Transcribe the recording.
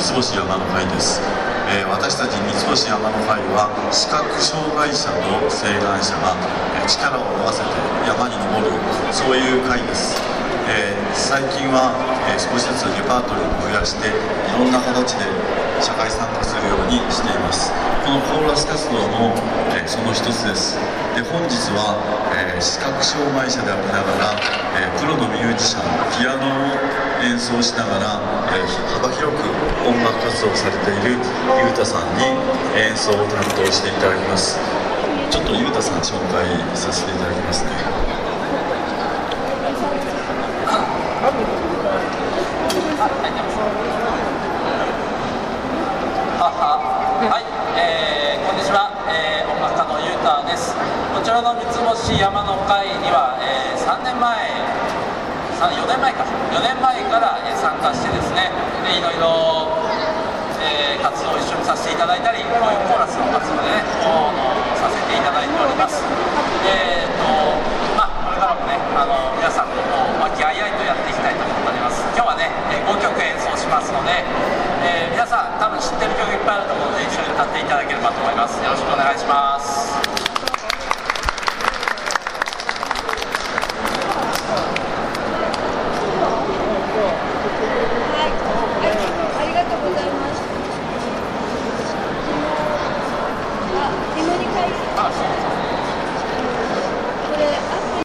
つ星山の会です。私たち三つ星山の会は視覚障害者と晴眼者が力を合わせて山に登る、そういう会です。最近は少しずつレパートリーを増やしていろんな形で社会参加するようにしています。このコーラス活動もその一つです。で、本日は視覚障害者でありながらプロのミュージシャン、ピアノを演奏しながら幅広く音楽活動をされているゆうたさんに演奏を担当していただきます。ちょっとゆうたさん紹介させていただきますね。 はい、こんにちは、音楽家のゆうたです。こちらの三つ星山の会には、4年前から参加してですね、いろいろ、活動を一緒にさせていただいたり、こういうコーラスの活動でね、させていただいております。これからもね、皆さんと和気あいあいとやっていきたいと思っております。今日はね、5曲演奏しますので、皆さん多分知ってる曲いっぱいあると思うので一緒に歌っていただければと思います。よろしくお願いします。